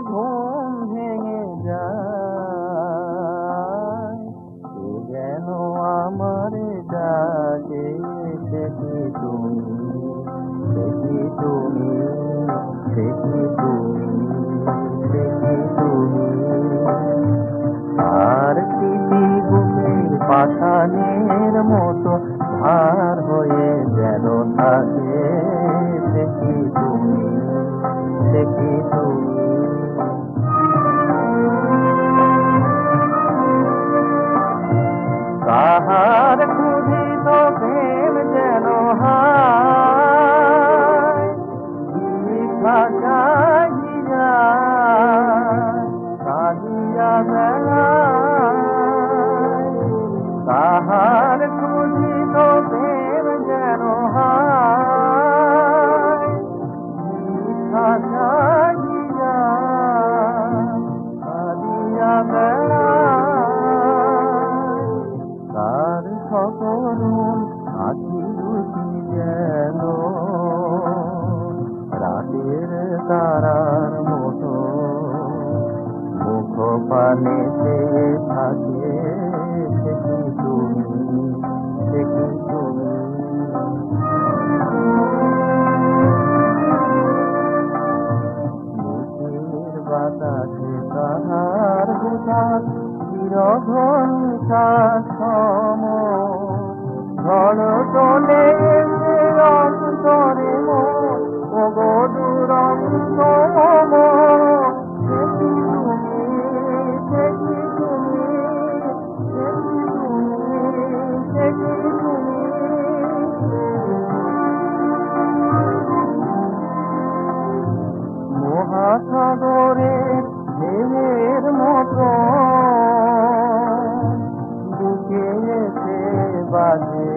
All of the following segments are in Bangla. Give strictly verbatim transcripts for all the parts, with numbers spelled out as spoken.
ঘুম ভেঙে যায়, কে যেন আমার ডাকে, সে কি তুমি, সে কি তুমি, সে কি তুমি, সে কি তুমি। আর স্মৃতি বুকের পাষাণের মতো ভার হয়ে যেন থাকে, সে কি তুমি, সে কি তুমি। কাহার ক্ষুধিত প্রেম যেন হায়, দীঘা কাহিয়া কাহিয়া বেড়ায়। কাহার ক্ষুধিত প্রেম যেন হায়, দীঘা কাহিয়া কাহিয়া বেড়ায়। তার সকরুণ আখি দুটি যেন রাতের তারার মতো মুখ পানে চেয়ে থাকে, সে কি তুমি, সে কি তুমি। মুখের বাতাসে তাহার হুতাশ চিরঘণ্টা সম, ঝড় তোলে এসে অন্তরে মন, ওগো দুরন্ত মন। সে কি তুমি, সে কি তুমি, সে কি তুমি, সে কি তুমি। মহাসাগরে ঢেউয়ের মতো বুকে এসে বাজে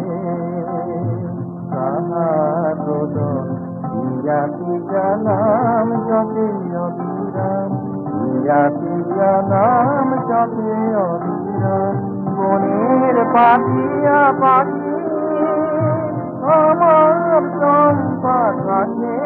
কাহার রোদন, পিয়া পিয়া নাম জপে অবিরাম, পিয়া পিয়া নাম জপে অবিরাম। বনের পাখিয়া পাখি আমার চম্পা কাছে